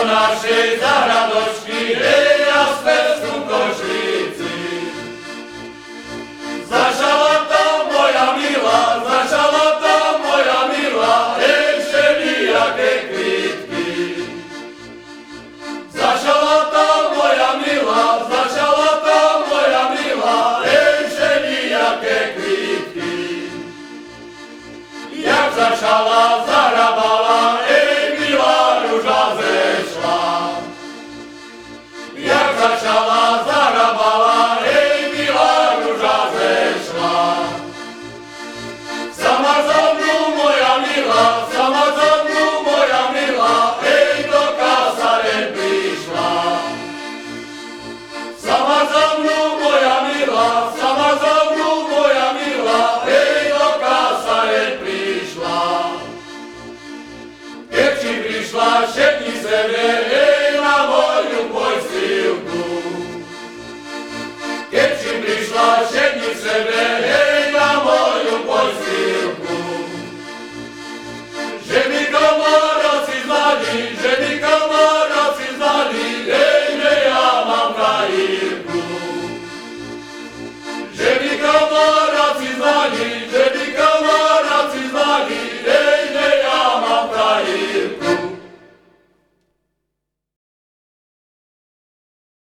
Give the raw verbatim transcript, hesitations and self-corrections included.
našej záhradočky, hej, a spev košíci. Začala tam moja milá, začala tam moja milá, hej, všelijaké kvítky. Začala tam moja milá, začala tam moja milá, hej, všelijaké kvítky. Jak začala, zahrabala, ej, milá ruža zešla. Jak začala, zahrabala, ej, milá ruža zešla. Sama za mnou moja milá, sama za mnou moja milá, ej, do kasaren prišla. Sama za mnou moja milá, sama za mnou moja milá, ej, do kasaren prišla. Keď či prišla, všetci sebe